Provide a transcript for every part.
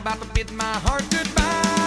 about to bid my heart goodbye.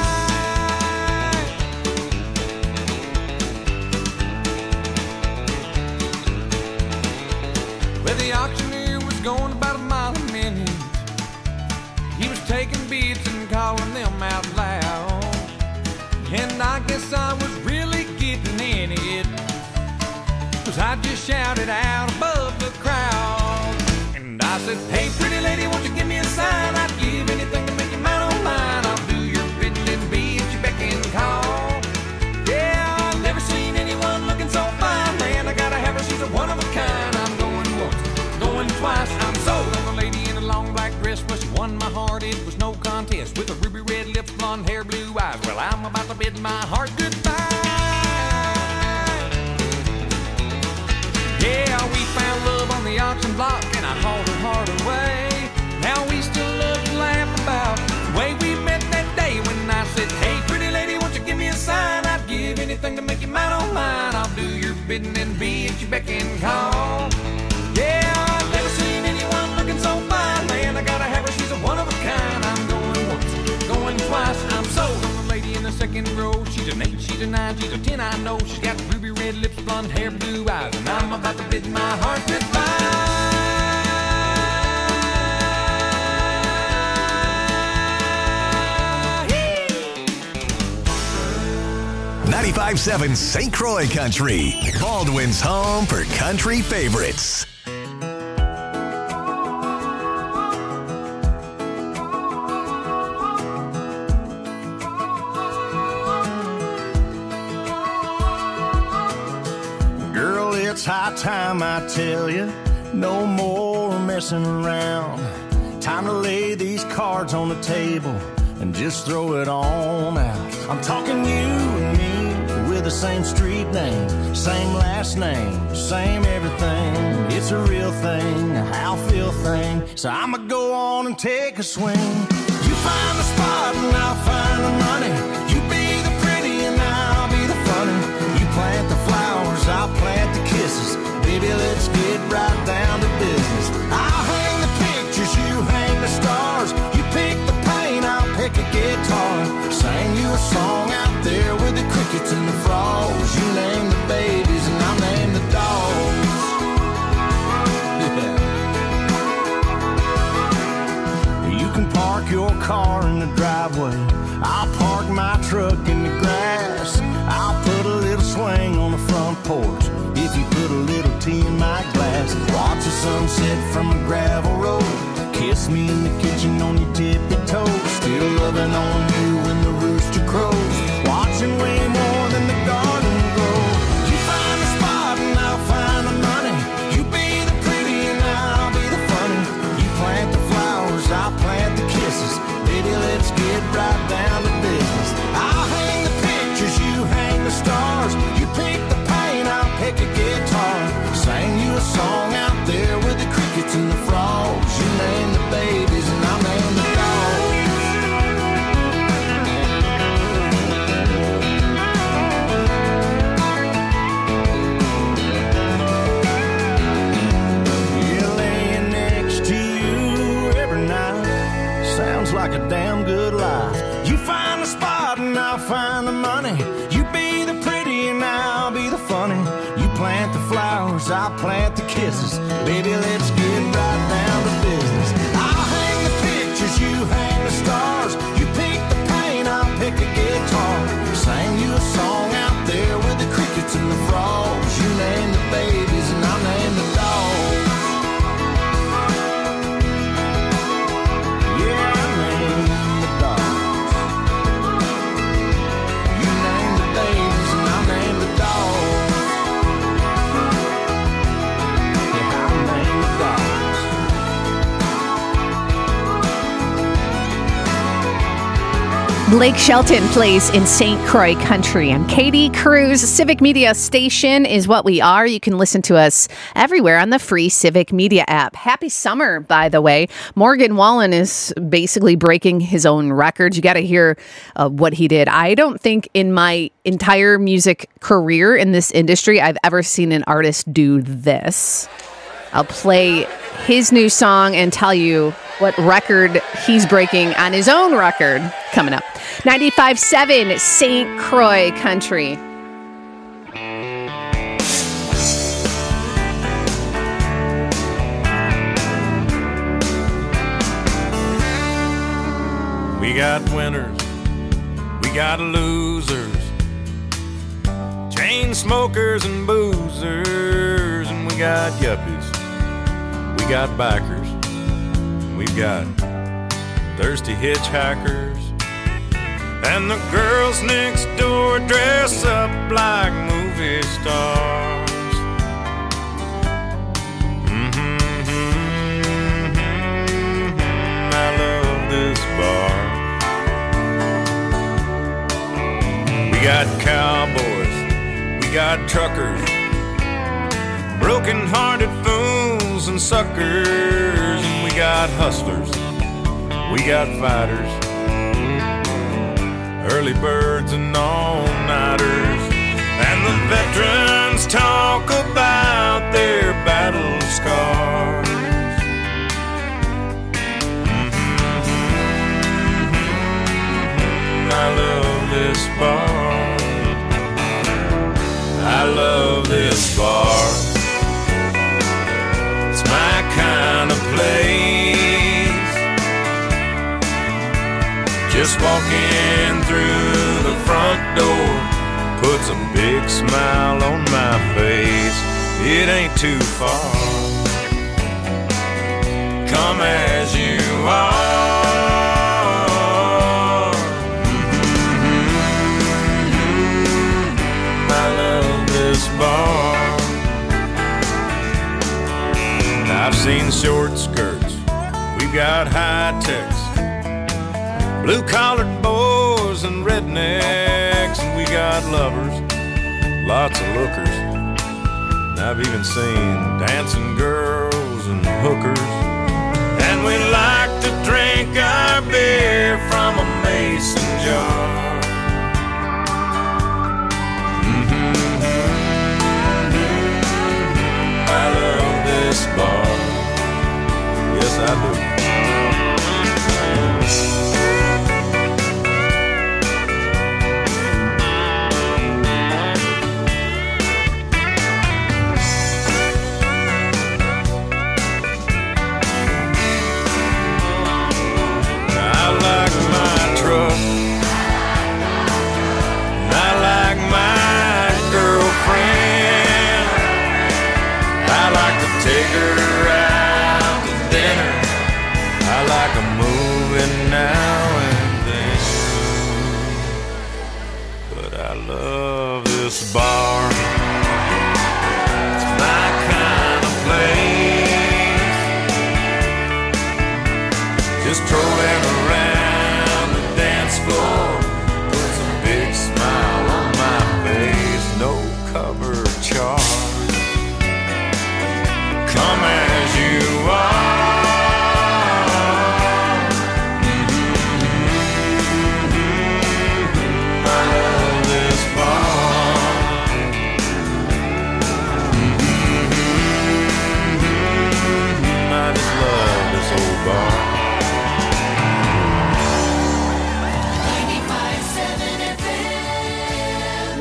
Well, the auctioneer was going about a mile a minute. He was taking bids and calling them out loud. And I guess I was really getting in it, 'cause I just shouted out above the crowd. And I said, hey, pretty lady, won't you give me a sign? I'd give anything to make you mine on mine. I'll do your bidding and be at your beck and call. Yeah, I've never seen anyone looking so fine. Man, I gotta have her, she's a one of a kind. I'm going once, going twice. I'm sold on the lady in a long black dress. Well, she won my heart, it was no contest. With her ruby red lips, blonde hair, blue eyes. Well, I'm about to bid my heart goodbye. Yeah, we found love on the auction block, and I hauled her heart away. Now we still love to laugh about the way we met that day when I said, hey, pretty lady, won't you give me a sign? I'd give anything to make you mine on mine. I'll do your bidding and be at your beck and call. Yeah, I've never seen anyone looking so fine. Man, I gotta have her, she's a one of a kind. I'm going once, going twice. I'm sold on the lady in the second row. She's an 8, she's a 9, she's a 10, I know. She's got ruby red lips, blonde hair, blue eyes. And I'm about to bid my heart goodbye. 95.7 St. Croix Country, Baldwin's home for country favorites. Girl, it's high time I tell you, no more messing around. Time to lay these cards on the table and just throw it on out. I'm talking you and me with the same street name, same last name, same everything. It's a real thing, a how feel thing. So I'ma go on and take a swing. You find the spot and I'll find the money. You be the pretty and I'll be the funny. You plant the flowers, I'll plant the kisses. Baby, let's get right down to business. I'll hang the pictures, you hang the stars. You pick the paint, I'll pick a guitar. Sing you a song out there with the crickets and the frogs. You name the babies and I'll name the dogs. Yeah. You can park your car in the driveway. I'll park my truck in the grass. I'll put a little swing on the front porch if you put a little tea in my glass. Watch the sunset from a gravel road. Kiss me in the kitchen on your tippy toes. Still loving on you when the rooster crows. Watching way more than the garden grow. You find the spot and I'll find the money. You be the pretty and I'll be the funny. You plant the flowers, I'll plant the kisses. Baby, let's get right down to business. I'll hang the pictures, you hang the stars. You pick the paint, I'll pick a guitar. Sing you a song out there with the crickets and the frogs. You name the babies and I'll name the dogs. Yeah, laying next to you every night sounds like a damn good life. You find the spot and I'll find the money. You be the pretty and I'll be the funny. You plant the flowers, I'll plant the kisses. Baby, let's get right down to business. I'll hang the pictures, you hang the stars. You pick the paint, I'll pick a guitar. Sing you a song out there with the crickets and the frogs. You name the babies and I'll name the dogs. Yeah, I name the dogs. You name the babies and I'll name the dogs. Yeah, I'll name the dogs. Blake Shelton plays in St. Croix Country. I'm Katie Cruz. Civic Media Station is what we are. You can listen to us everywhere on the free Civic Media app. Happy summer, by the way. Morgan Wallen is basically breaking his own records. You got to hear what he did. I don't think in my entire music career in this industry I've ever seen an artist do this. I'll play his new song and tell you what record he's breaking on his own record coming up. 95.7 St. Croix Country. We got winners, we got losers, chain smokers and boozers, and we got yuppies, we got bikers, we've got thirsty hitchhikers, and the girls next door dress up like movie stars. I love this bar. We got cowboys, we got truckers, broken-hearted fools and suckers, and we got hustlers, we got fighters, early birds and all-nighters, and the veterans talk about their battle scars. I love this bar. I love this bar. It's my kind of place. Just walking through the front door puts a big smile on my face. It ain't too far. Come as you are. Bar. I've seen short skirts, we've got high techs, blue-collared boys and rednecks, and we got lovers, lots of lookers. And I've even seen dancing girls and hookers. And we like to drink our beer from a mason jar. I love this bar. Yes, I do. I like my truck. I like my girlfriend. I like to take her out to dinner. I like a movie now and then. But I love this bar. It's my kind of place. Just strolling around the dance floor puts a big smile on my face. No cover charge. Come as you are. I love this bar. I just love this old bar. 95.7 FM.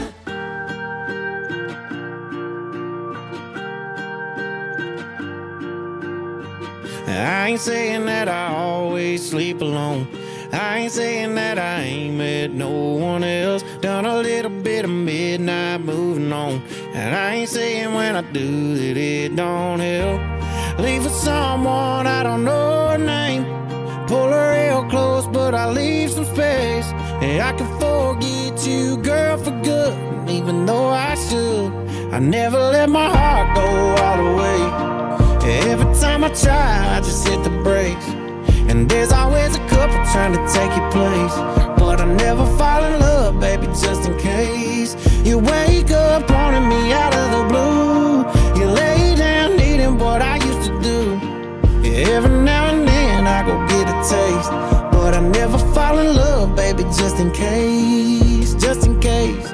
I ain't saying that I always sleep alone. I ain't saying that I ain't met no one else. Done a little bit of midnight moving on. And I ain't saying when I do that it don't help. Leave for someone I don't know her name. Pull her real close, but I leave some space. And I can forget you, girl, for good. And even though I should, I never let my heart go all the way. Every time I try, I just hit the brakes. And there's always a couple trying to take your place. But I never fall in love, baby, just in case. You wake up wanting me out of the blue. You lay down needing what I used to do. Every now and then I go get a taste. But I never fall in love, baby, just in case. Just in case.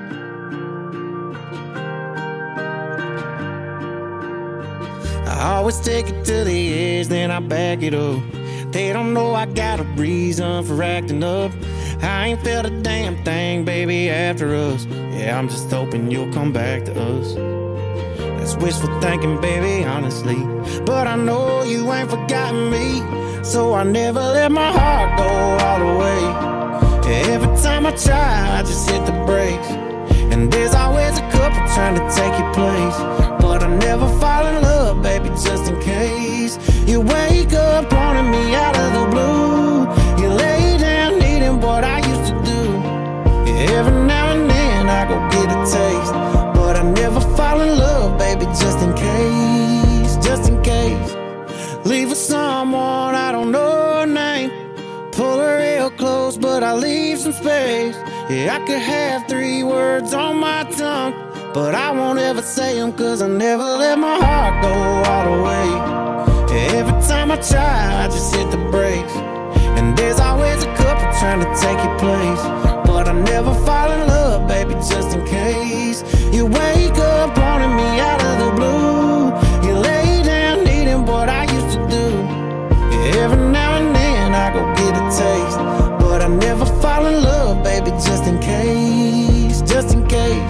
I always take it to the edge, then I back it up. They don't know I got a reason for acting up. I ain't felt a damn thing, baby, after us. Yeah, I'm just hoping you'll come back to us. That's wishful thinking, baby, honestly. But I know you ain't forgotten me, so I never let my heart go all the way. Every time I try, I just hit the brakes. And there's always a couple trying to take your place. But I never fall in love, baby, just in case. You wake up wanting me out of the blue. You lay down needing what I used to do. Every now and then I go get a taste. But I never fall in love, baby, just in case. Just in case. Leave with someone I don't know her name. Pull her real close, but I leave some space. Yeah, I could have 3 words on my tongue, but I won't ever say them, cause I never let my heart go all the way. Every time I try, I just hit the brakes. And there's always a couple trying to take your place. But I never fall in love, baby, just in case. You wake up wanting me out of the blue. You lay down needing what I used to do. Every now and then I go get a taste. But I never fall in love, baby, just in case. Just in case.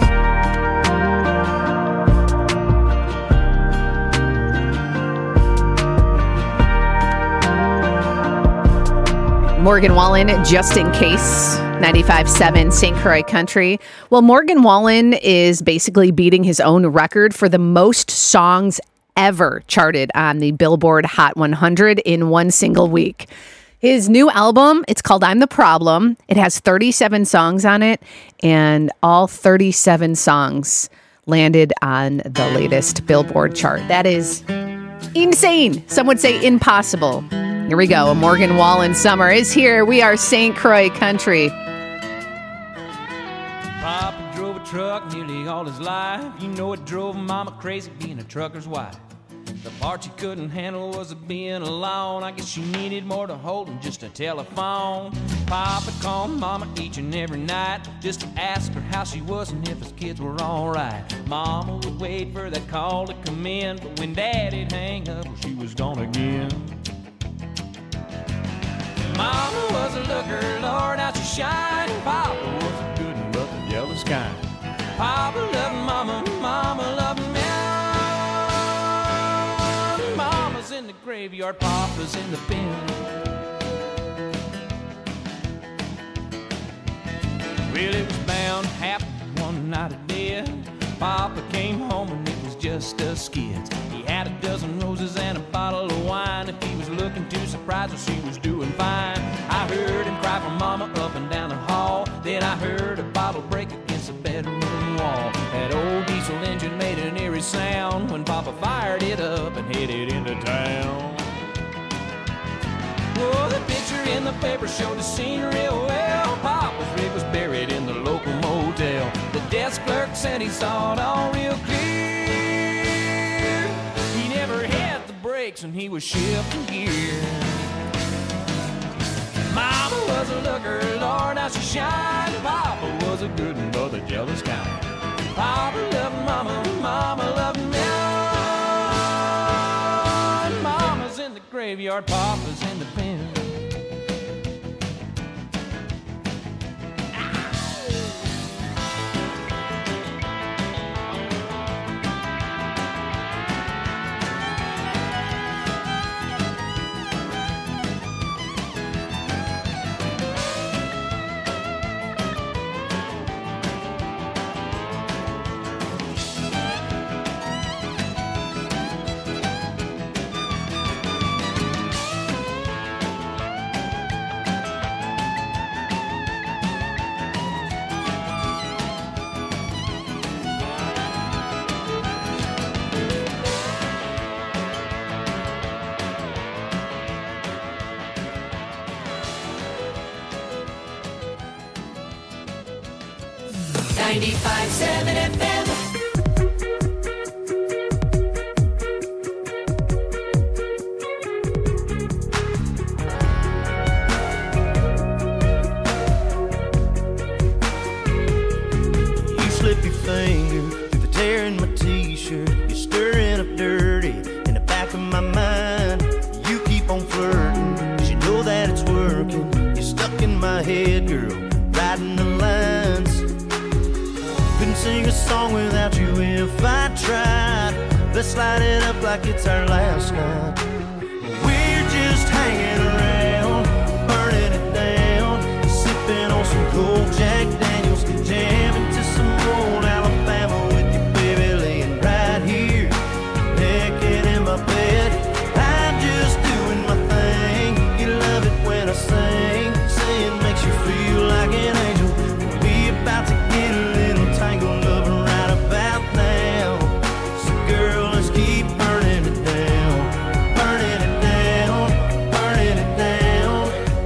Morgan Wallen, just in case. 95.7 St. Croix Country. Well, Morgan Wallen is basically beating his own record for the most songs ever charted on the Billboard Hot 100 in one single week. His new album, it's called I'm the Problem. It has 37 songs on it, and all 37 songs landed on the latest Billboard chart. That is insane. Some would say impossible. Here we go. A Morgan Wallen summer is here. We are St. Croix Country. Papa drove a truck nearly all his life. You know it drove Mama crazy being a trucker's wife. The part she couldn't handle was being alone. I guess she needed more to hold than just a telephone. Papa called Mama each and every night just to ask her how she was and if his kids were alright. Mama would wait for that call to come in, but when Daddy'd hang up, well, she was gone again. Mama was a looker, Lord, how she shined. Papa was a good one, but the jealous kind. Papa loved Mama, Mama loved me. Mama's in the graveyard, Papa's in the bin. Well, it was bound to happen one night of death. Papa came home and it was just us kids. He had a dozen roses and a bottle of wine. If he was looking too surprised, well, she was doing fine. I heard him cry for Mama up and down the hall. Then I heard a bottle break against the bedroom wall. That old diesel engine made an eerie sound when Papa fired it up and headed into town. Well, the picture in the paper showed the scene real well. Papa's rig was buried in the local motel. The desk clerk said he saw it all real clear. He never had the brakes and he was shifting gear. Mama was a looker, Lord, how she shined. Papa was a good one, but the jealous kind. Papa loved Mama, Mama loved me. Mama's in the graveyard, Papa's in the pen. FM. You slip your finger through the tear in my t-shirt. You're stirring up dirty in the back of my head, girl, writing the lines. Couldn't sing a song without you if I tried. Let's light it up like it's our last night. We're just hanging around, burning it down, sipping on some cold Jack Daniels, jamming to some old Alabama with you, baby, laying right here, naked in my bed. I'm just doing my thing. You love it when I sing, saying makes you feel like an angel. We about to get a little tangled up right about now. So girl, let's keep burning it down, burning it down, burning it down.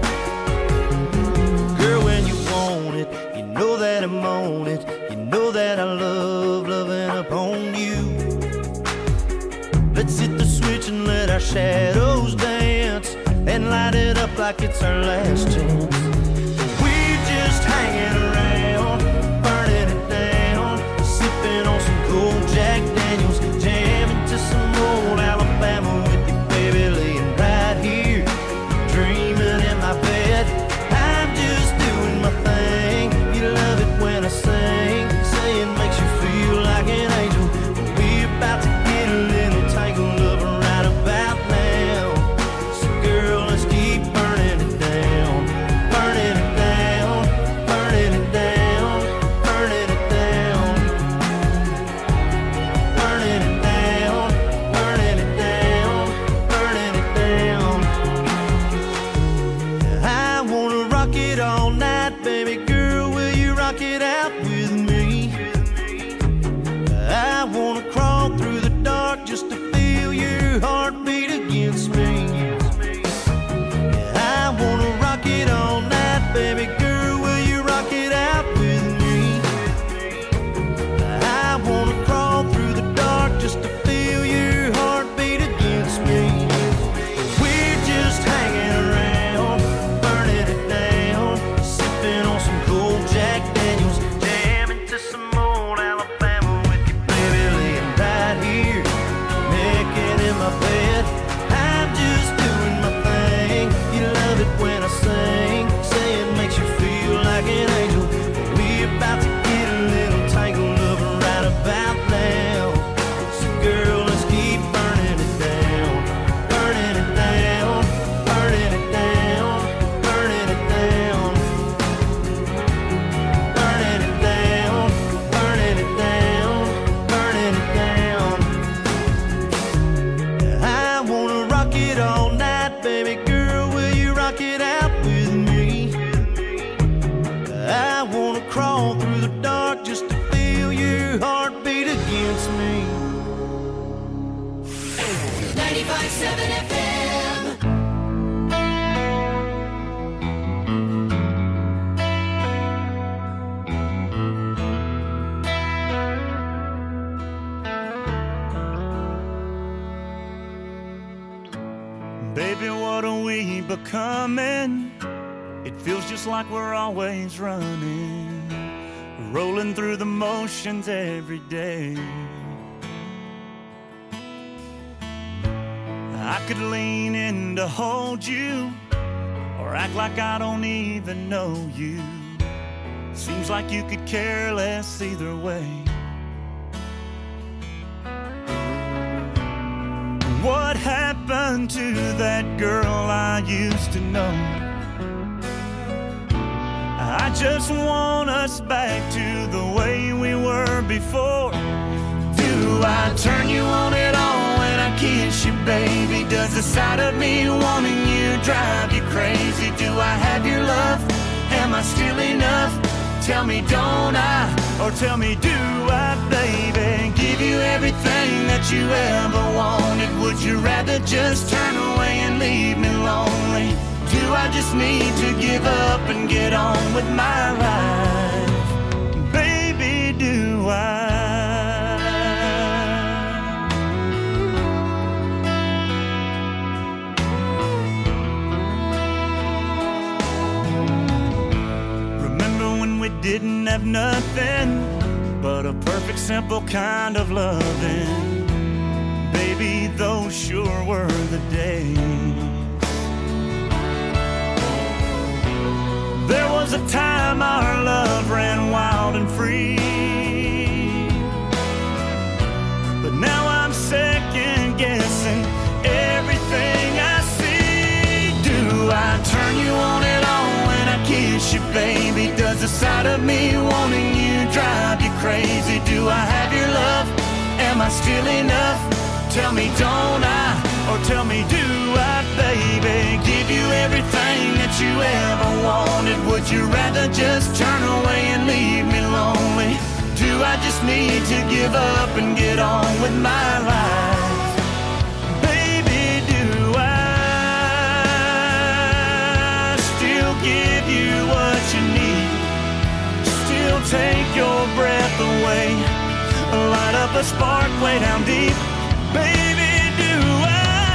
Girl, when you want it, you know that I'm on it. You know that I love loving upon you. Let's hit the switch and let our shadows dance, and light it up like it's our last chance. We're just hanging around, burning it down, sipping on some cold Jack Daniels, jamming to some old Alabama with you, baby, laying right here, dreaming in my bed. I'm just doing my thing. You love it when I sing, saying makes you feel like an angel. We're about to get a little tangled up right about now. So girl, let's keep burning it down, burning it down, burning it down, burning it down, burning it down, burning it down, burning it down. I wanna rock it all night, baby girl, will you rock it out with me? I wanna crawl through the dark just to feel your heartbeat against me. I wanna rock it all night, baby girl, will you rock it out with me? I wanna crawl through the dark just to feel your heartbeat against me. We're just hanging around, burning it down, sipping on some cold Jack Daniels, jamming to some old Alabama with you, baby, laying right here, naked in my bed. I'm just doing my thing. You love it when I sing, saying makes you feel like an angel. We about to get a little tangled up right about now. So girl, let's keep burning it down, burning it down, burning it down, burning it down, burning it down, burning it down, burning it down. I wanna rock it all night, baby girl, will you rock it out with me? I wanna crawl through the dark just to feel your heartbeat against me. 95.7 FM. Baby, what are we becoming? It feels just like we're always running, rolling through the motions every day. I could lean in to hold you, or act like I don't even know you. Seems like you could care less either way. What happened to that girl I used to know? I just want us back to the way we were before. Do I turn you on at all when I kiss you, baby? Does the sight of me wanting you drive you crazy? Do I have your love? Am I still enough? Tell me, don't I? Or tell me, do I, baby? Give you everything that you ever wanted. Would you rather just turn away and leave me lonely? Do I just need to give up and get on with my life? Baby, do I? Remember when we didn't have nothing but a perfect, simple kind of loving? Baby, those sure were the days. There was a time our love ran wild and free. But now I'm second guessing everything I see. Do I turn you on and on when I kiss you, baby? Does the sight of me wanting you drive you crazy? Do I have your love? Am I still enough? Tell me, don't I? Or tell me, do I, baby? Give you everything that you ever wanted. Would you rather just turn away and leave me lonely? Do I just need to give up and get on with my life? Baby, do I still give you what you need? Still take your breath away, light up a spark way down deep. Baby, do I?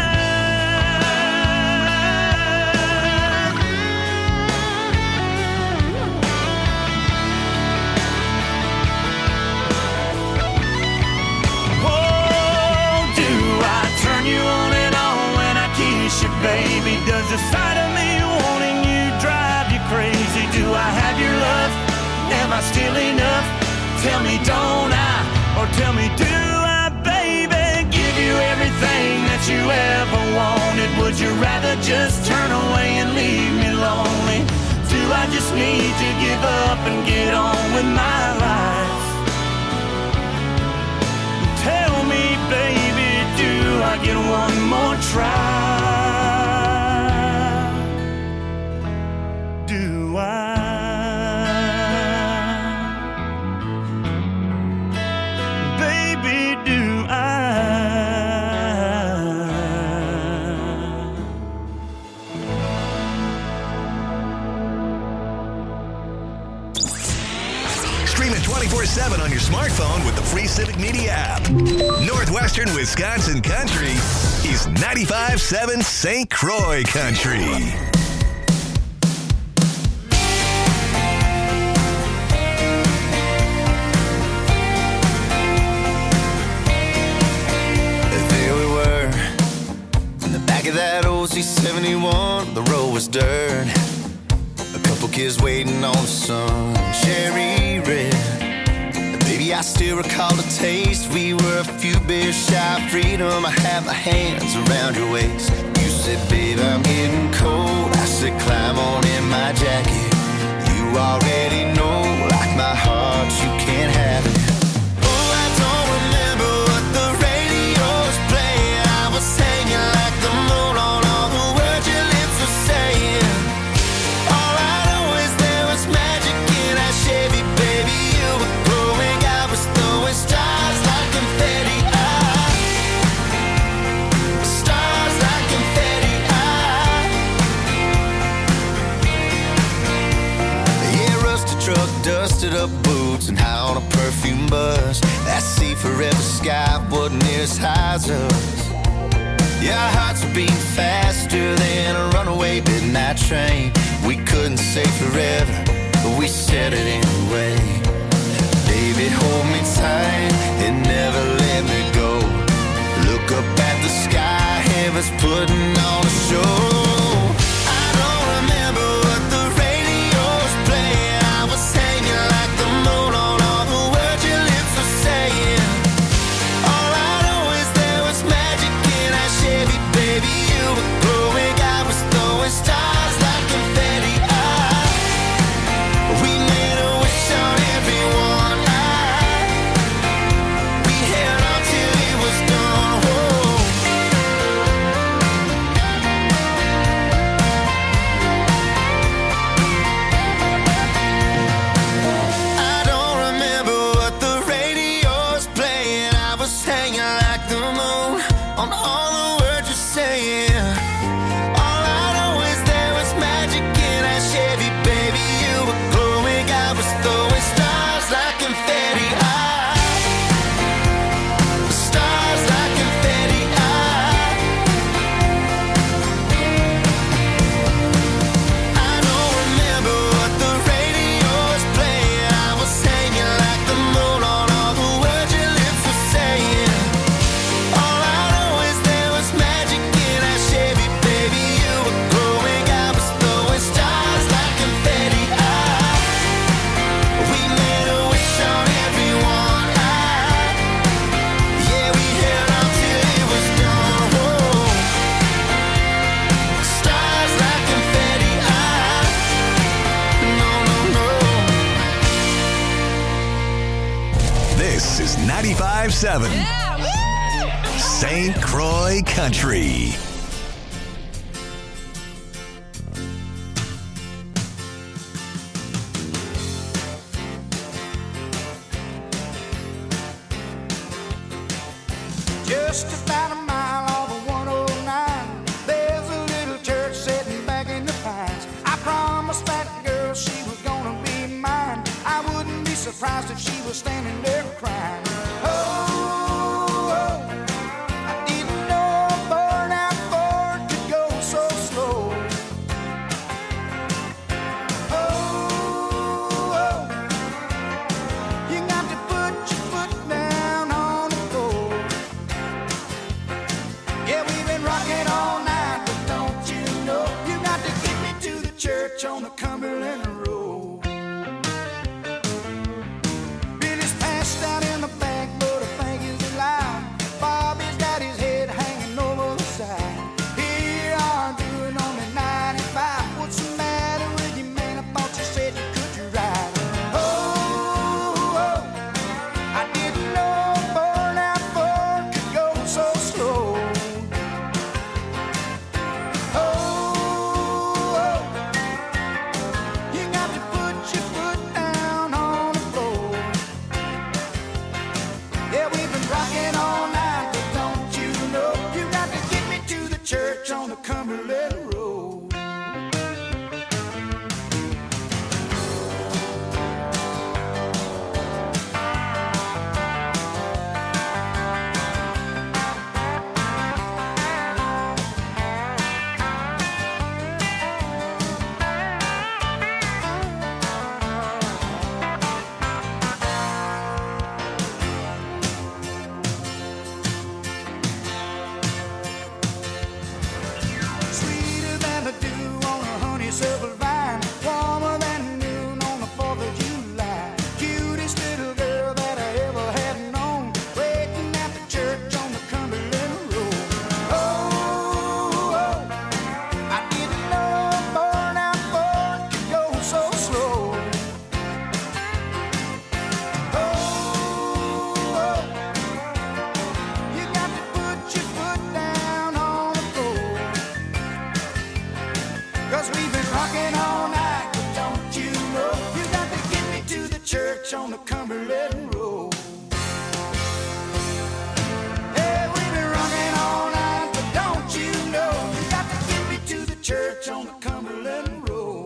Oh, do I turn you on and on when I kiss you, baby? Does the sight of me wanting you drive you crazy? Do I have your love? Am I still enough? Tell me, don't I? Or tell me, do I, baby? Give you everything that you ever wanted. Would you rather just turn away and leave me lonely? Do I just need to give up and get on with my life? Tell me, baby, do I get one more try? Do I? Stream it 24/7 on your smartphone with the free Civic Media app. Northwestern Wisconsin Country is 95.7 St. Croix Country. There we were, in the back of that old C71, the road was dirt. A couple kids waiting on the sun, cherry red. Baby, I still recall the taste. We were a few beers shy of freedom. I had my hands around your waist. You said, babe, I'm getting cold. I said, climb on in my jacket. You already know, like my heart, you can't have it. Oh, I don't remember what the radio was playing. I was hanging like the moon on all the words your lips were saying. All I know is there was magic in that Chevy, baby. You were glowing, I was throwing stars like confetti. Stars like confetti. Yeah, rusted truck, dusted up boots, and high on a perfume bus. That sea forever sky wasn't near as high as us. Yeah, our hearts were beating faster than a runaway midnight train. We couldn't say forever, but we said it anyway. Baby, hold me tight and never let me go. Look up at the sky, heaven's putting on a show. I don't remember what the radio was playing. I was hanging like the moon on all the words your lips were saying. All I know is there was magic in that Chevy, baby. You were glowing, I was throwing stars like confetti. We made a wish on everyone. We held on till it was done. Whoa. 95.7 St. Croix Country. Just about a mile off of 109, there's a little church sitting back in the pines. I promised that girl she was gonna be mine. I wouldn't be surprised if she was standing there crying. Oh, I didn't know a burnout Ford could go so slow. Oh, you got to put your foot down on the floor. Yeah, we've been rocking all night, but don't you know you got to get me to the church on the Cumberland Road. Billy's passed out in the back, but I think he's alive. Bobby's got his head hanging over the side. Here I'm doing only 95. What's the matter with you, man? I thought you said you could ride. Oh, I didn't know a burnout Ford could go so slow. You got to put your foot down on the floor. Yeah, we've been rocking all night, but don't you know you got to get me to the church on the Cumberland Road. Sweeter than the dew on a honeysuckle vine, warmer than noon on the 4th of July. Cutest little girl that I ever had known, waiting at the church on the Cumberland Road. Oh, I didn't know a burnout Ford could go so slow. Oh, you got to put your foot down on the floor. 'Cause we've been rocking all night, but don't you know you got to get me to the church on the Cumberland Road. Hey, we've been rocking all night, but don't you know you got to get me to the church on the Cumberland Road.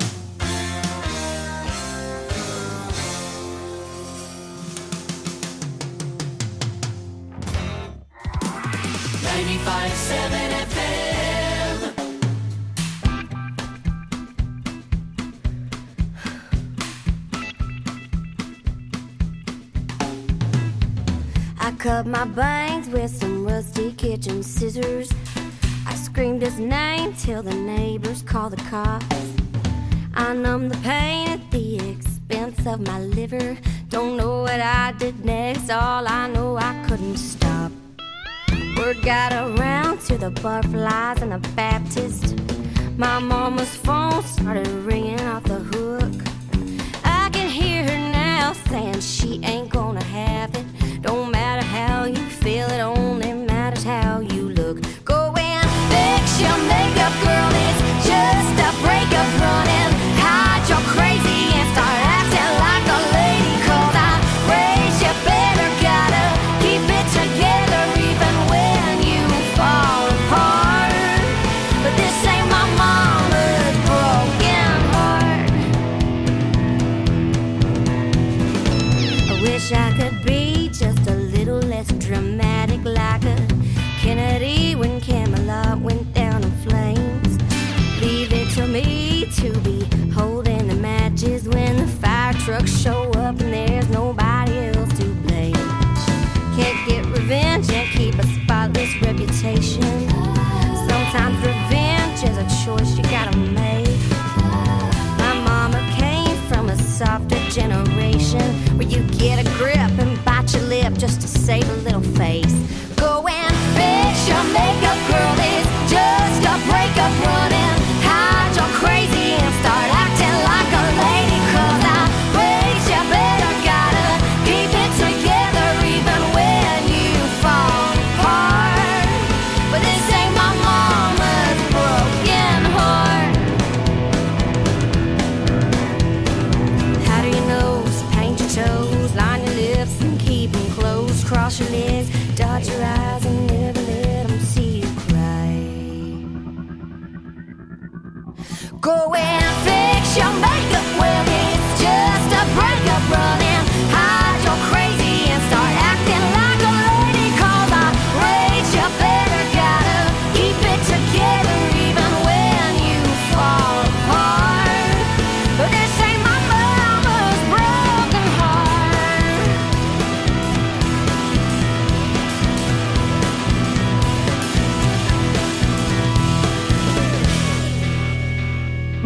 I cut my bangs with some rusty kitchen scissors. I screamed his name till the neighbors called the cops. I numbed the pain at the expense of my liver. Don't know what I did next, all I know I couldn't stop. Word got around to the butterflies and the Baptist. My mama's phone started ringing off the hook. I can hear her now saying she ain't gonna have it. Don't matter how you feel, it only matters how you look. Go and fix your makeup, girl, it's just a breakup running. Hide your crazy and start acting like a lady. 'Cause I raised you better, gotta keep it together even when you fall apart. But this ain't my mama's broken heart. I wish I could be just a little less dramatic, like a Kennedy when Camelot went down in flames. Leave it to me to be holding the matches when the fire trucks show up and there's nobody else to blame. Can't get revenge and keep a spotless reputation. Sometimes revenge is a choice you gotta make. My mama came from a softer generation where you get a grip and bite your lip just to save a little face. Go and fix your makeup, girl, it's just a breakup running. Hide your crazy and start acting like a lady. 'Cause I raised you better, gotta keep it together even when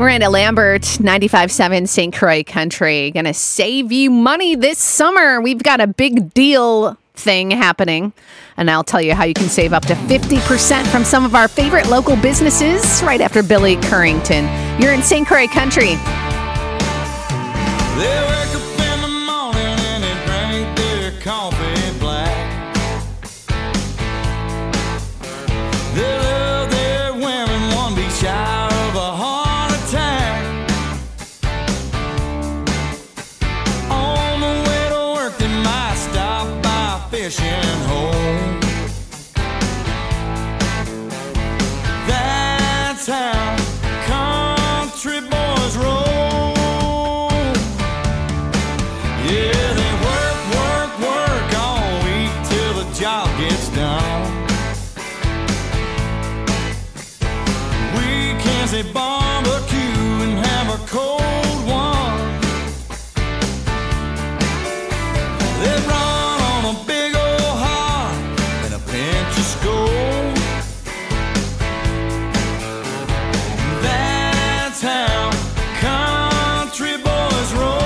Miranda Lambert, 95.7 St. Croix Country. Gonna save you money this summer. We've got a big deal thing happening, and I'll tell you how you can save up to 50% from some of our favorite local businesses right after Billy Currington. You're in St. Croix Country. They wake up in the morning and they drink their coffee black. They love their women, one be shy of a heart attack. On the way to work they might stop by a fishing hole. That's how country boys roll. Yeah, they work all week till the job gets done. Weekends they barbecue and have a cold one. They run on a big old heart and a pinch of Skol. That's how country boys roll.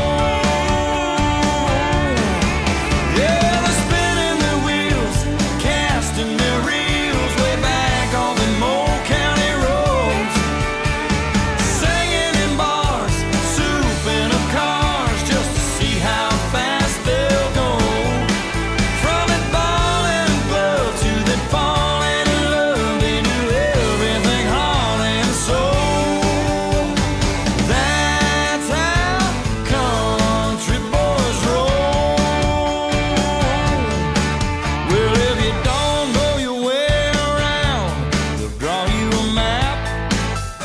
Yeah, they're spinning their wheels, casting their reels way back on the old county roads. Singing in bars, souping up cars just to see how fast they'll go. From it ballin' and glove to that falling in love, they do everything heart and soul. That's how country boys roll. Well, if you don't know your way around, they'll draw you a map.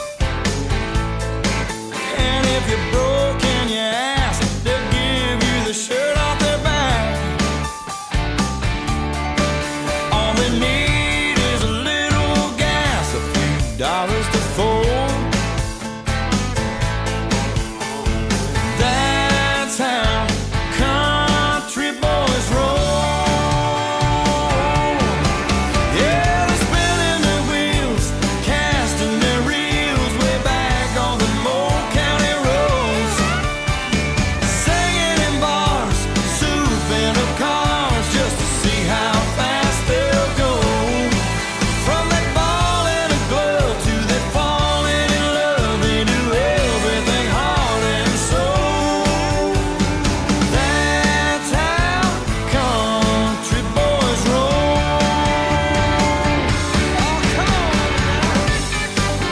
And if you're broke and you ask, they'll give you the shirt off their back. All they need is a little gas, a few dollars to fold. That's how country boys roll. Yeah, they're spinning their wheels, casting their reels way back on the old county roads. Singing in bars, souping up cars just to see how fast they'll go. From that ball in a glove to that falling in love, they do everything heart and soul. That's how country boys roll. Oh, come on.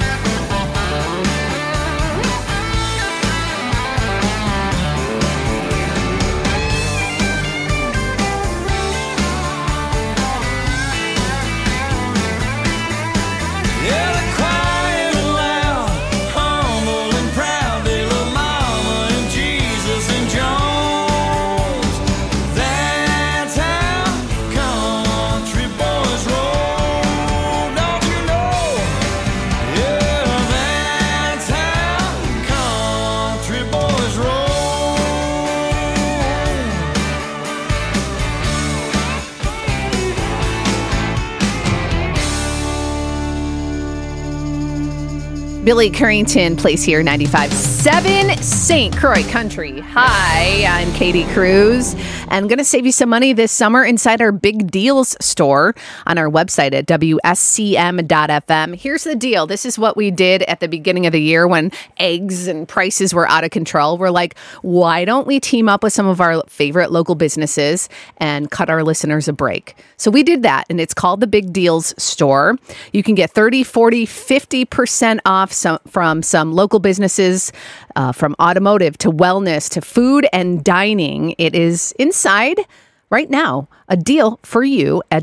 Yeah, they're quiet and loud, humble and proud. They love Mama and Jesus and Jones. That's how country boys roll. Don't you know? Yeah, that's how country boys roll. Billy Currington plays here, 95.7 St. Croix Country. Hi, I'm Katie Cruz, and going to save you some money this summer inside our Big Deals store on our website at WSCM.FM. Here's the deal. This is what we did at the beginning of the year when eggs and prices were out of control. We're like, why don't we team up with some of our favorite local businesses and cut our listeners a break? So we did that, and it's called the Big Deals store. You can get 30, 40, 50% off from some local businesses, from automotive to wellness to food and dining. It is inside right now, a deal for you at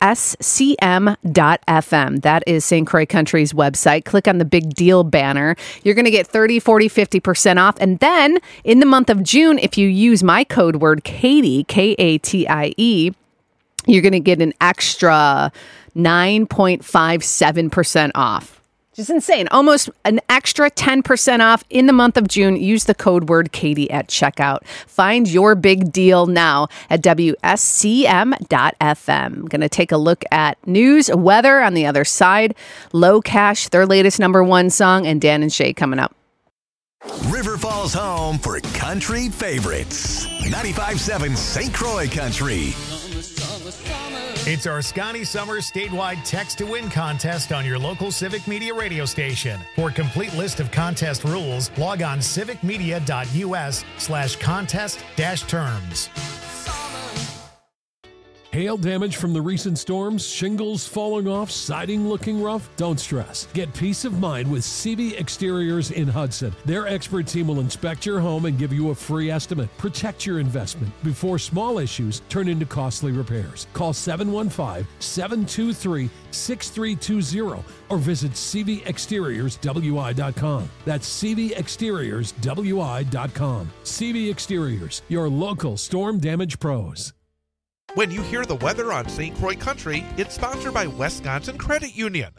WSCM.FM. That is St. Croix Country's website. Click on the Big Deal banner. You're going to get 30, 40, 50% off. And then in the month of June, if you use my code word Katie, Katie, you're going to get an extra 9.57% off. Just insane. Almost an extra 10% off in the month of June. Use the code word Katie at checkout. Find your big deal now at WSCM.FM. Going to take a look at news, weather on the other side. Low Cash, their latest #1 song, and Dan and Shay coming up. River Falls home for country favorites. 95.7 St. Croix Country. It's our Scotty Summers statewide text-to-win contest on your local Civic Media radio station. For a complete list of contest rules, log on civicmedia.us/contest-terms. Hail damage from the recent storms, shingles falling off, siding looking rough? Don't stress. Get peace of mind with CV Exteriors in Hudson. Their expert team will inspect your home and give you a free estimate. Protect your investment before small issues turn into costly repairs. Call 715-723-6320 or visit cvexteriorswi.com. That's cvexteriorswi.com. CV Exteriors, your local storm damage pros. When you hear the weather on St. Croix Country, it's sponsored by Wisconsin Credit Union.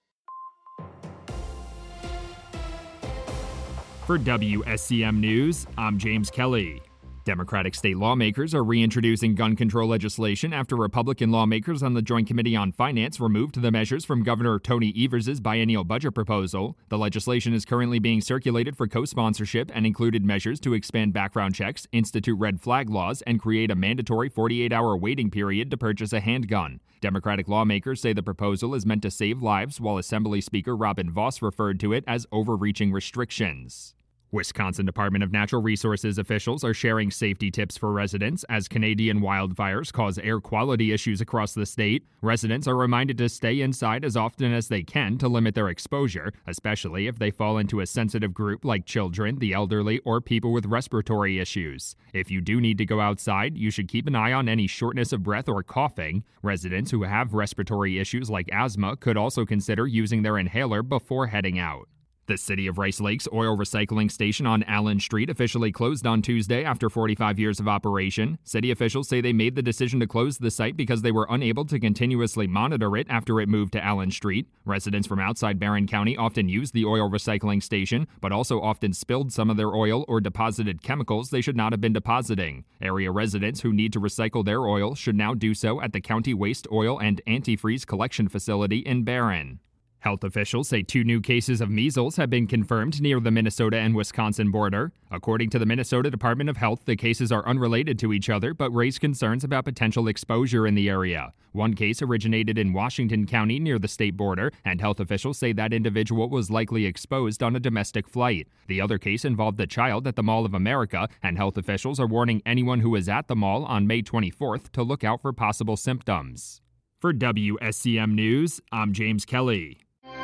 For WSCM News, I'm James Kelly. Democratic state lawmakers are reintroducing gun control legislation after Republican lawmakers on the Joint Committee on Finance removed the measures from Governor Tony Evers' biennial budget proposal. The legislation is currently being circulated for co-sponsorship and included measures to expand background checks, institute red flag laws, and create a mandatory 48-hour waiting period to purchase a handgun. Democratic lawmakers say the proposal is meant to save lives, while Assembly Speaker Robin Vos referred to it as overreaching restrictions. Wisconsin Department of Natural Resources officials are sharing safety tips for residents as Canadian wildfires cause air quality issues across the state. Residents are reminded to stay inside as often as they can to limit their exposure, especially if they fall into a sensitive group like children, the elderly, or people with respiratory issues. If you do need to go outside, you should keep an eye on any shortness of breath or coughing. Residents who have respiratory issues like asthma could also consider using their inhaler before heading out. The City of Rice Lake's oil recycling station on Allen Street officially closed on Tuesday after 45 years of operation. City officials say they made the decision to close the site because they were unable to continuously monitor it after it moved to Allen Street. Residents from outside Barron County often use the oil recycling station, but also often spilled some of their oil or deposited chemicals they should not have been depositing. Area residents who need to recycle their oil should now do so at the County Waste Oil and Antifreeze Collection Facility in Barron. Health officials say 2 new cases of measles have been confirmed near the Minnesota and Wisconsin border. According to the Minnesota Department of Health, the cases are unrelated to each other but raise concerns about potential exposure in the area. One case originated in Washington County near the state border, and health officials say that individual was likely exposed on a domestic flight. The other case involved a child at the Mall of America, and health officials are warning anyone who is at the mall on May 24th to look out for possible symptoms. For WSCM News, I'm James Kelly.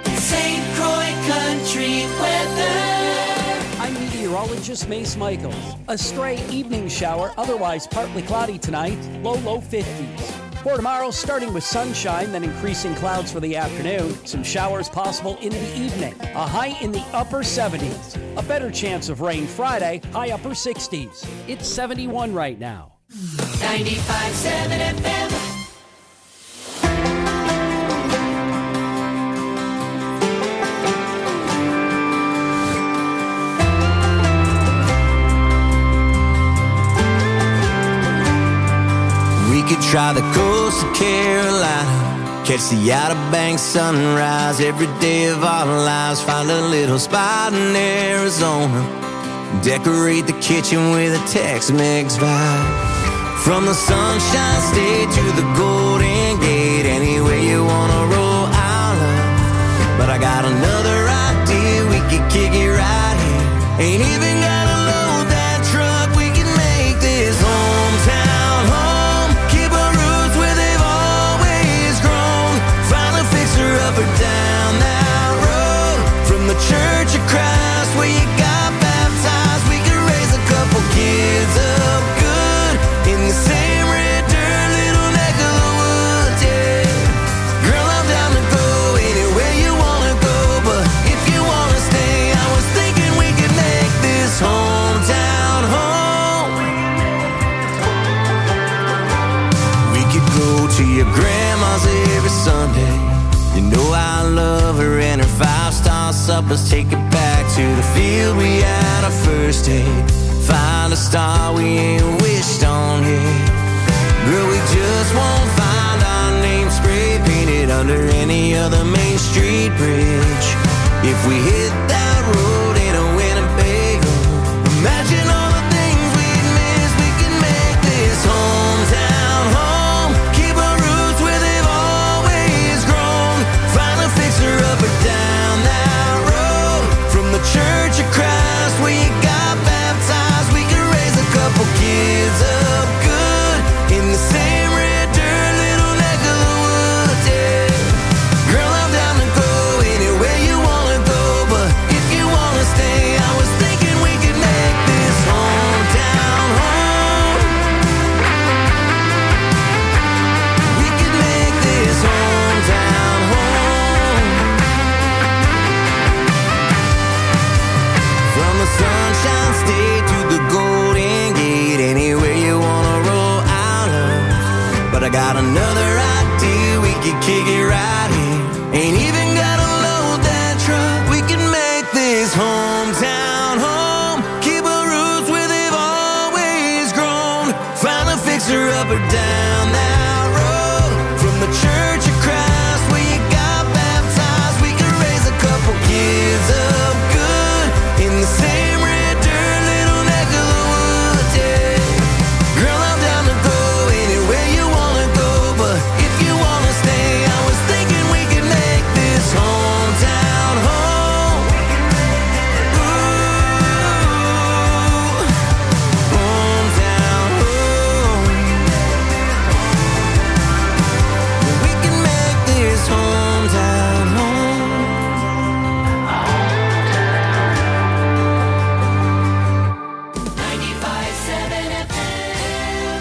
St. Croix Country weather. I'm meteorologist Mace Michaels. A stray evening shower, otherwise partly cloudy tonight, low 50s. For tomorrow, starting with sunshine, then increasing clouds for the afternoon. Some showers possible in the evening. A high in the upper 70s. A better chance of rain Friday, high upper 60s. It's 71 right now. 95.7 FM. We could try the coast of Carolina, catch the Outer Banks sunrise every day of our lives. Find a little spot in Arizona, decorate the kitchen with a Tex-Mex vibe. From the Sunshine State to the Golden Gate, anywhere you wanna roll, I'll love. But I got another idea, we could kick it right here. Ain't even gotta load that truck, we can make this hometown home. Keep our roots where they've always grown. Find a fixer up or down that road. From the Church of Christ where you got baptized, we could raise a couple kids up good in the same red dirt little neck of the woods, yeah. Girl, I'm down to go anywhere you wanna go, but if you wanna stay, I was thinking we could make this hometown home. We could go to your grandma's every Sunday. You know I love her and her 5-star us up, let's take it back to the field we had our first date. Find a star we ain't wished on yet. Girl, we just won't find our name spray painted under any other Main Street bridge. If we hit that road in a Winnebago, imagine all the things we'd miss. We can make this hometown home. Keep our roots where they've always grown. Find a fixer-upper down that road. From the Church of Christ where you got baptized, we could raise a couple kids up good in the same red dirt, little neck of the woods, yeah. Girl, I'm down to go anywhere you wanna go, but if you wanna stay, I was thinking we could make this hometown home. We could make this hometown home. From the Sunshine State to the Golden Gate, anywhere you wanna roll out of. But I got another idea, we could kick it right here. Ain't even gotta load that truck. We can make this hometown home. Keep our roots where they've always grown. Find a fixer-upper down that road. From the Church of Christ where you got baptized, we could raise a couple kids up good in the same red dirt, little neck of the woods, yeah. Girl, I'm down to go anywhere you wanna go, but if you wanna stay, I was thinking we could make this hometown home. Ooh, hometown home. We can make this hometown home. 95.7 FM.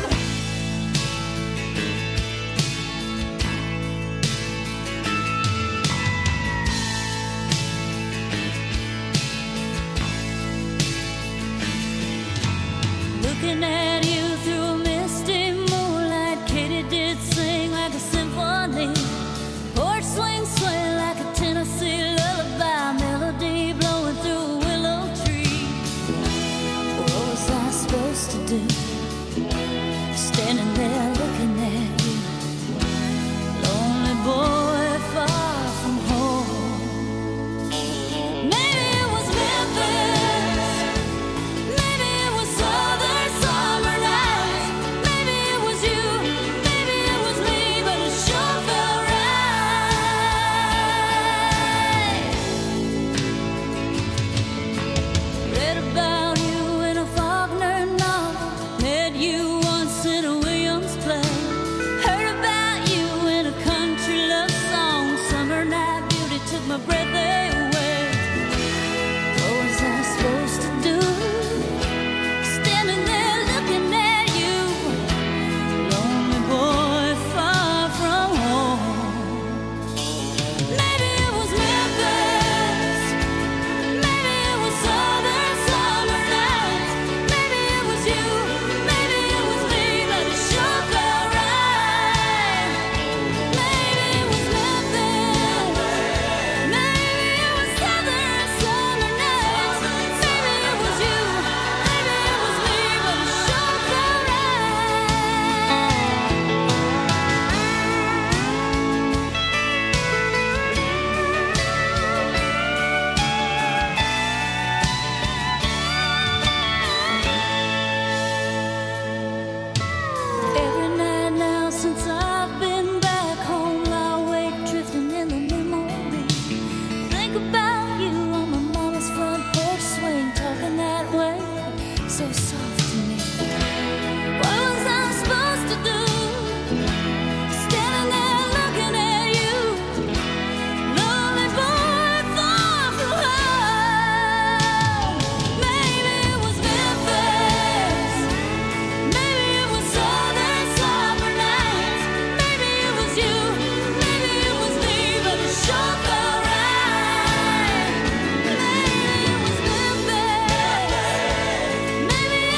Looking at you through a misty moonlight, Katie did sing like a symphony. Porch swing sway like a Tennessee lullaby, melody blowing through a willow tree. What was I supposed to do? Standing there looking at you, lonely boy far from home. Maybe it was Memphis. Maybe it was southern summer nights. Maybe it was you. Maybe it was me, but it sure felt right. Read about you in a Faulkner novel. Met you once in a Williams play. Heard about you in a country love song. Summer night beauty took my breath away. What was I supposed to do? Standing there looking at you, lonely boy far from home. Maybe it was Memphis. Maybe it was southern summer nights. Maybe it was you. Maybe it was me, but it sure felt right. Maybe it was Memphis. Maybe it was southern summer nights. Maybe it was you. Maybe it was me, but it sure felt Every night now since I've been back home, I wake drifting in the memory. Think about you on my mama's front porch swing, talking that way, so soft to me. What was I supposed to do? Standing there looking at you, lonely boy far from home. Maybe it was Memphis. Maybe it was southern summer nights. Maybe it was you. Maybe it was me, but it sure felt right. Maybe it was Memphis. Maybe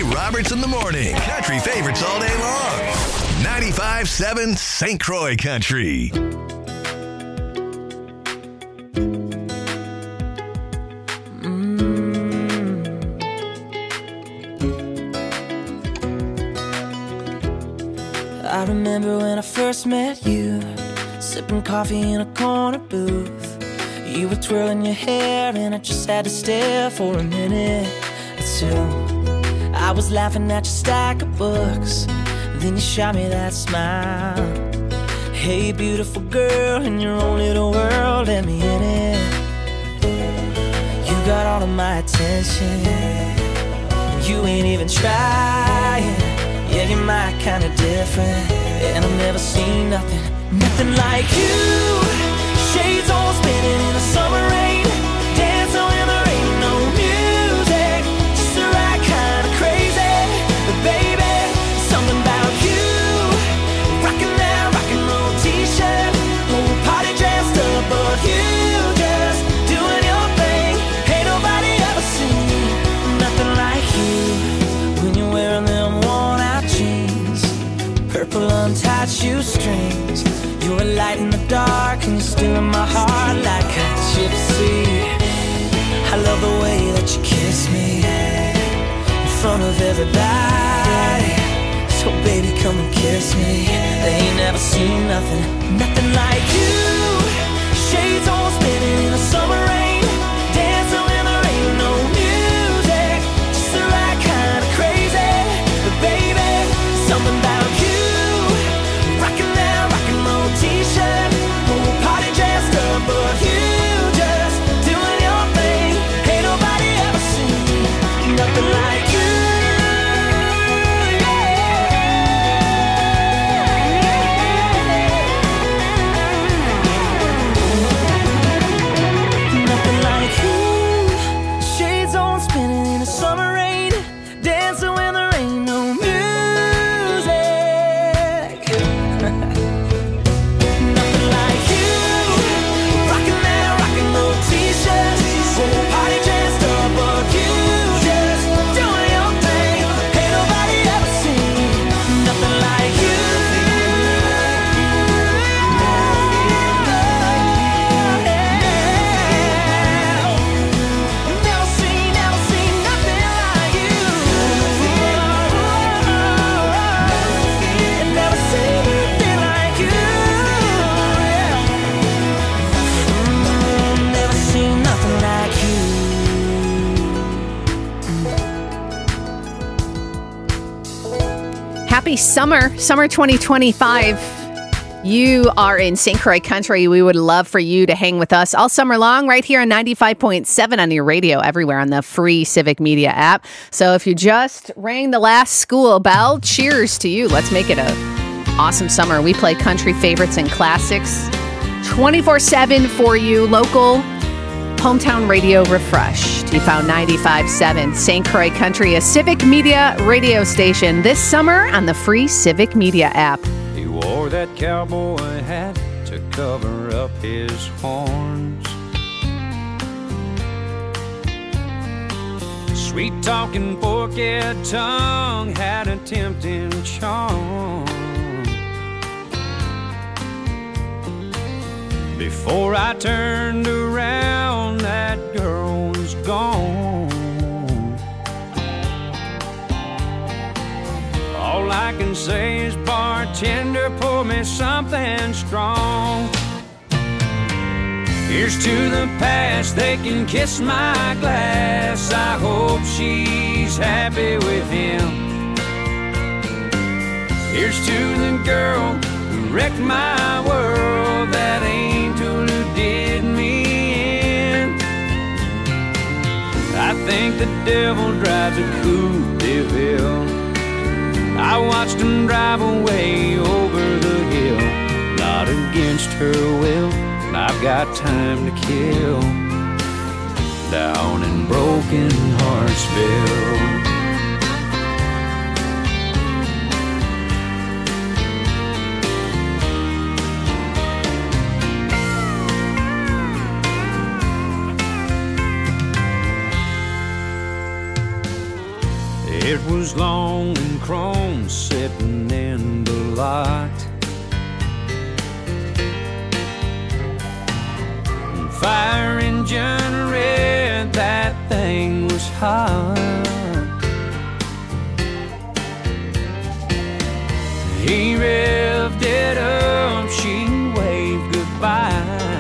Roberts in the morning. Country favorites all day long. 95.7 St. Croix Country. I remember when I first met you, sipping coffee in a corner booth. You were twirling your hair and I just had to stare for a minute or two. I was laughing at your stack of books, then you shot me that smile. Hey beautiful girl, in your own little world, let me in it. You got all of my attention, you ain't even trying. Yeah, you're my kind of different, and I've never seen nothing like you. Shades all spinning in the summer rain, dancing when there ain't no music, just the right kind of crazy. But baby, something about you, rocking that rock and roll t-shirt, whole party dressed up, but you just doing your thing. Ain't nobody ever seen nothing like you when you're wearing them worn-out jeans, purple untied shoestrings. You're a light in the dark and you're still in my heart like a gypsy. I love the way that you kiss me in front of everybody. So baby, come and kiss me. They ain't never seen nothing like you. Shades all spinning in the summer rain, dancing when there ain't no music, just the right kind of crazy. But baby, something about you, rocking that rock and roll t-shirt, whole party dressed up, but you just doing your thing. Ain't nobody ever seen nothing like you. Nothing like you. Shades on spinning in the summer rain, dancing when there ain't no music. Nothing like you, rocking that rock and roll t-shirt, whole party dressed up, but you just doing your thing. Ain't nobody ever seen nothing like you. Never seen nothing like you. Never seen nothing like you. Never seen nothing like you. Happy summer 2025. You are in St. Croix Country. We would love for you to hang with us all summer long right here on 95.7 on your radio everywhere on the free Civic Media app. So if you just rang the last school bell, cheers to you. Let's make it a awesome summer. We play country favorites and classics 24/7 for you. Local hometown radio refreshed. You found 95.7 St. Croix Country, a Civic Media radio station this summer on the free Civic Media app. He wore that cowboy hat to cover up his horns. Sweet talking forked tongue had a tempting charm. Before I turned around, that girl was gone. All I can say is, bartender, pour me something strong. Here's to the past, they can kiss my glass. I hope she's happy with him. Here's to the girl who wrecked my world, that angel who did me in. I think the devil drives a Coupe de Ville. I watched him drive away over the hill, not against her will. I've got time to kill down in Broken Heartsville. It it was long and chrome sitting in the lot. And fire engine red, that thing was hot. He revved it up, she waved goodbye.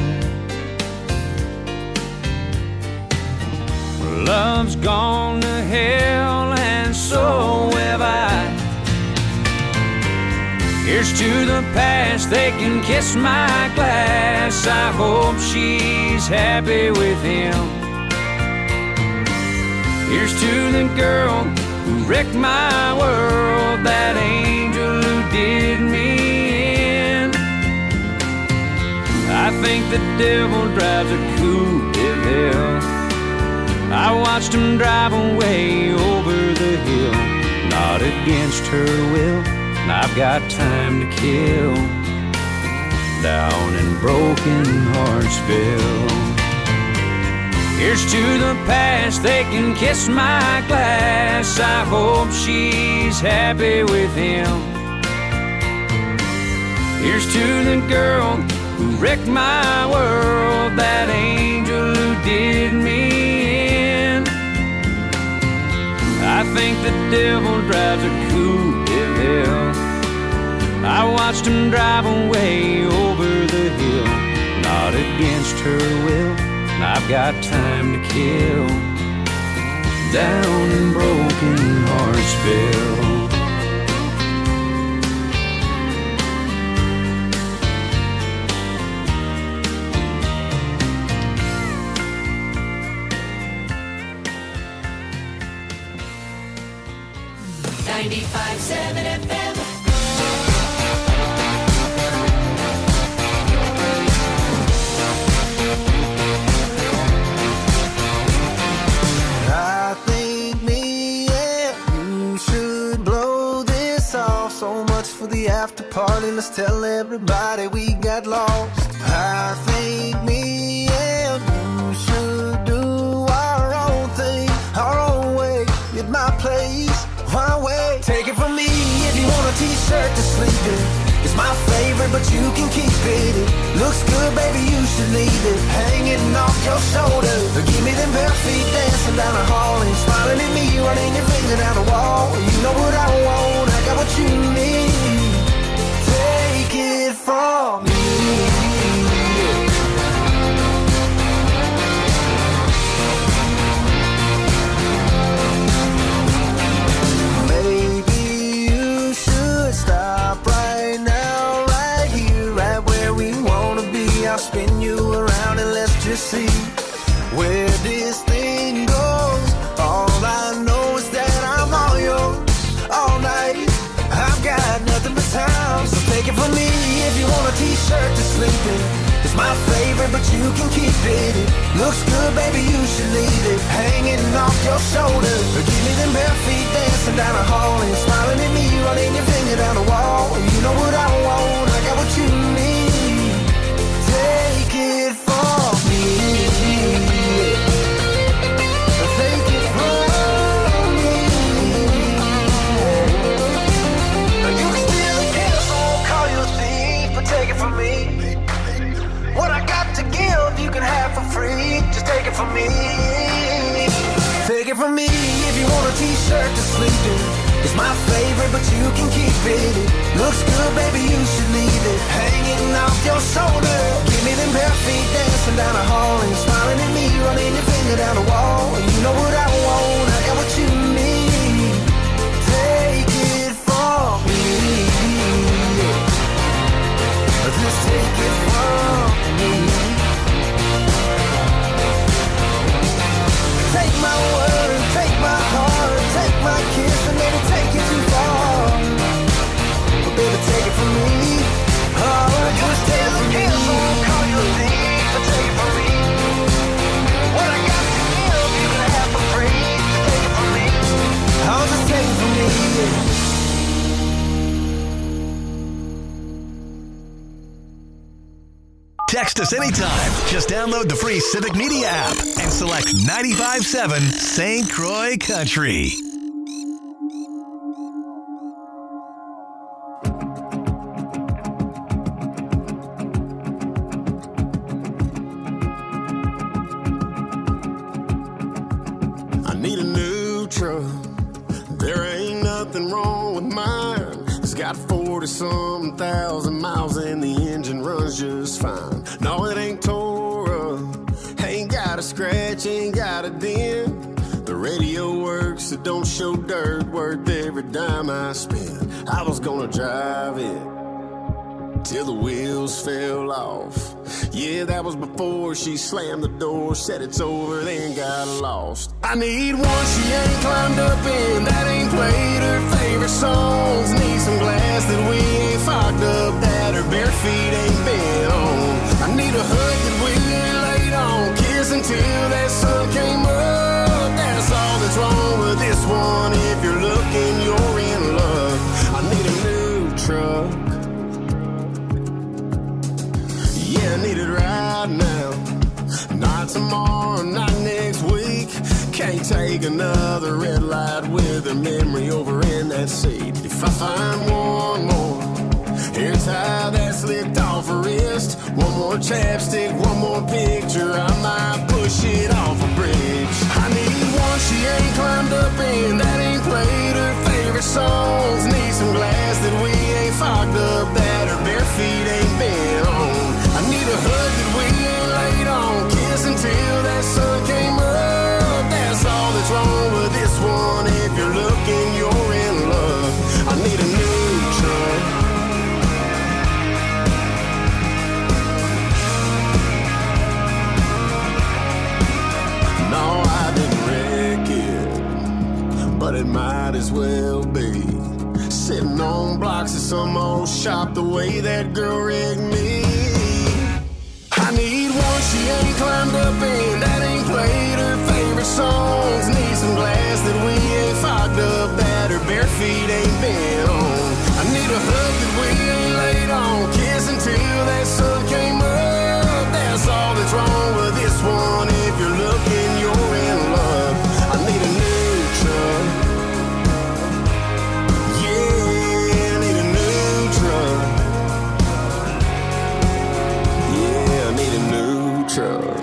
Love's gone to hell and so have I. Here's to the past, they can kiss my glass. I hope she's happy with him. Here's to the girl who wrecked my world, that angel who did me in. I think the devil drives a coupe de ville. I watched him drive away over the hill, not against her will, and I've got time to kill down in Broken Heartsville. Here's to the past, they can kiss my glass. I hope she's happy with him. Here's to the girl who wrecked my world, that angel who did me in. I think the devil drives a coupe de ville. I watched him drive away over the hill, not against her will. I've got time to kill down in Broken Heartsville. 95.7 FM. I think me and you should blow this off. So much for the after party, let's tell everybody we got lost. I think me and you should do our own thing, our own way, at my place, my way. Take it from me, if you want a t-shirt to sleep in, it's my favorite, but you can keep it. It looks good, baby, you should leave it hanging off your shoulder. Give me them bare feet dancing down the hall and smiling at me, running your finger down the wall. You know what I want, I got what you need. Take it from me. Maybe you should stop right now, right here, right where we wanna be. I'll spin you around and let's just see where this thing goes. All I know is that I'm all yours all night. I've got nothing but time, so take it from me. If you want a t-shirt to sleep in, it's my favorite, but you can keep it. It looks good, baby, you should leave it hanging off your shoulder. Give me them bare feet dancing down the hall and smiling at me, running your finger down the wall. You know what I want, I got what you need. Take it from me. Take it from me. You can steal a kiss, I won't call you a thief, but take it from me. What I got to give, you can have for free. Just take it from me. Take it from me. If you want a t-shirt to sleep in, it's my favorite, but you can keep it. It looks good, baby, you should leave it hanging off your shoulder. Give me them bare feet dancing down the hall and smiling at me, running your finger down the wall. You know what I want, I got what you need. Take it from me. Just take it from me. Take my word, take my heart, take my kiss, and maybe take it too far. But baby, take it from me. Oh, just take it from me. I won't call you a thief, but take it from me. What I got to give, you can have for free. Just take it from me. Oh, just take it from me. Text us anytime. Just download the free Civic Media app and select 95.7 St. Croix Country. 40-something thousand miles and the engine runs just fine. No, it ain't tore up, ain't got a scratch, ain't got a dent. The radio works, it don't show dirt, worth every dime I spent. I was gonna drive it till the wheels fell off. Yeah, that was before she slammed the door, said it's over, then got lost. I need one she ain't climbed up in, that ain't played her favorite songs. Need some glass that we ain't fogged up, that her bare feet ain't been on. I need a hug that we ain't laid on, kiss until that sun came up. That's all that's wrong with this one. If you're looking, you're in luck. I need a new truck. Yeah, I need it right now. Not tomorrow, not next week. Can't take another red light with her memory over in that seat. If I find one more hair tie that slipped off her wrist, one more chapstick, one more picture, I might push it off a bridge. I need one she ain't climbed up in, that ain't played her favorite songs. Need some glass that we ain't fogged up, that her bare feet ain't been on. I need a hug that we ain't laid on, kiss until that sun came up. That's all that's wrong with this one. If you're looking, you're in love. I need a new truck. No, I didn't wreck it, but it might as well be. Sitting on blocks of some old shop the way that girl rigged me. I need one she ain't climbed up in, that ain't played her favorite songs. Need some glass that we ain't fogged up, that her bare feet ain't been on. I need a hug that we ain't laid on, kiss until that sun came up. That's all that's wrong with this one. If you're looking, you're in love. I need a new truck. Yeah, I need a new truck. Yeah, I need a new truck.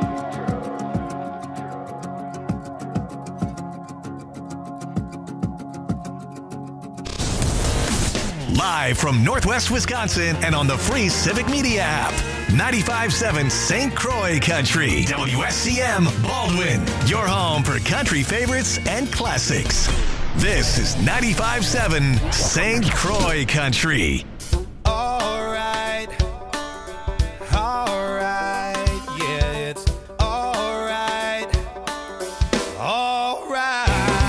Live from Northwest Wisconsin and on the free Civic Media app. 95.7 St. Croix Country. WSCM Baldwin. Your home for country favorites and classics. This is 95.7 St. Croix Country. Alright, yeah, it's alright, alright.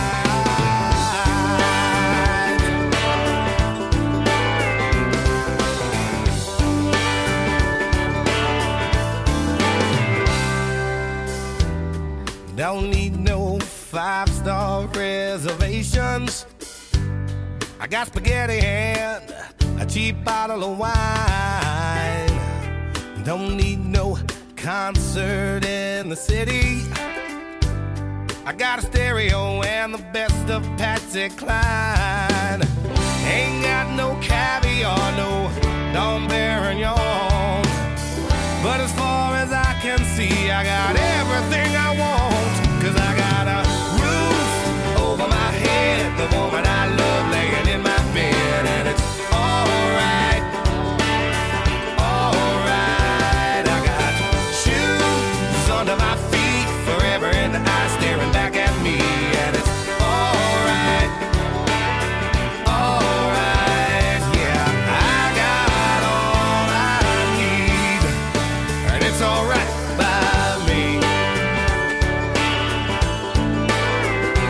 Don't need no 5-star reservations. I got spaghetti and a cheap bottle of wine. Don't need no concert in the city. I got a stereo and the best of Patsy Cline. Ain't